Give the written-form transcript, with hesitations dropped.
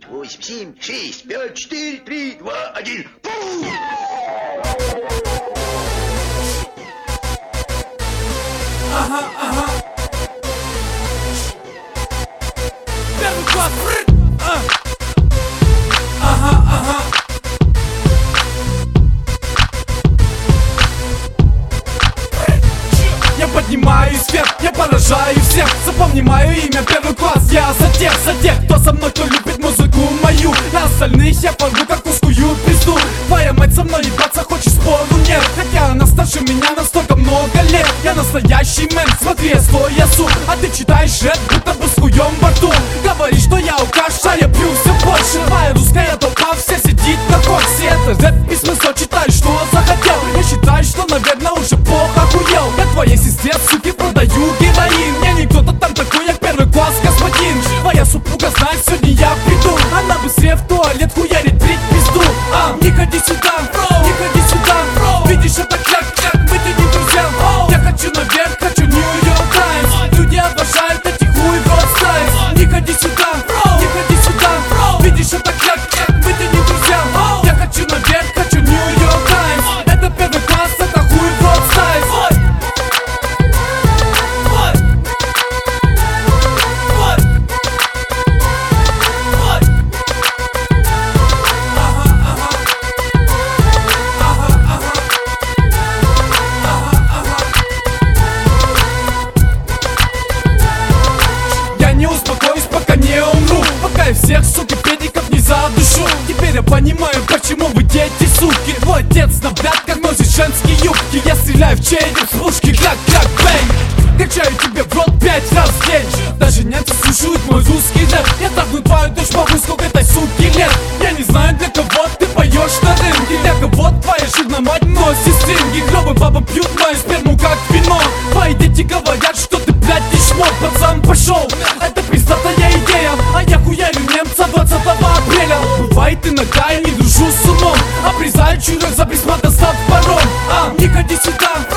8, 7, 6, 5, 4, 3, 2, 1. Ага, ага. Первый класс. Ага, ага. Я поднимаюсь вверх, я поражаю всех. Запомни мое имя, первый класс. Я за тех, кто со мной, кто любит музыку мою. На остальных я порву, как узкую пизду. Твоя мать со мной ебаться хочет, спору нет. Хотя она старше меня на столько много лет. Я настоящий мэн, смотри, я стоя суп. А ты читаешь рэп, будто бы с хуем во рту. Говоришь, что я алкаш, а я пью все больше. Твоя русская толпа вся сидит на коксе. Это рэп письмецо, читай, что захотел. Я считаю, что, наверное, уже плохо охуел. Я твоей сестре, суки, продаю героин. Мне не кто-то там такой, як первый класс, господин. Твоя супруга знает, сегодня я приду. Она быстрее в туалет хуярит, брить пизду. Не ходи сюда, не ходи сюда. Видишь, это кляк-кляк, мы тебе не друзья. Я хочу наверх, хочу Нью-Йорк Таймс. Люди обожают эти хуй в рот стайс. Не ходи сюда, не ходи сюда. Видишь, это кляк-кляк, мы тебе не друзья. Я хочу наверх, хочу Нью-Йорк Таймс. Это первый класс, это хуй в рот стайс. Не успокоюсь, пока не умру. Пока я всех, суки, педиков не задушу. Теперь я понимаю, почему вы дети, суки. Твой отец на блядках носит женские юбки. Я стреляю в череп с пушки, кляк-кляк, бэнг. Качаю тебе в рот 5 раз в день. Даже немцы слушают мой русский рэп. Я трахну твою дочь, могу сколько этой суки лет. Я не знаю, для кого ты поешь на рынке. Для кого твоя жирная мать носит стринги. Клёвые бабы пьют мою сперму как вино. Твои дети говорят, что ты, блядь, не шмот. Пацан, пошел, это пиздатая идея. А я хуярю немца 20 апреля. Бывает иногда я не дружу с умом. Обрезаю чурок за присмотр, став паром. Не ходи сюда.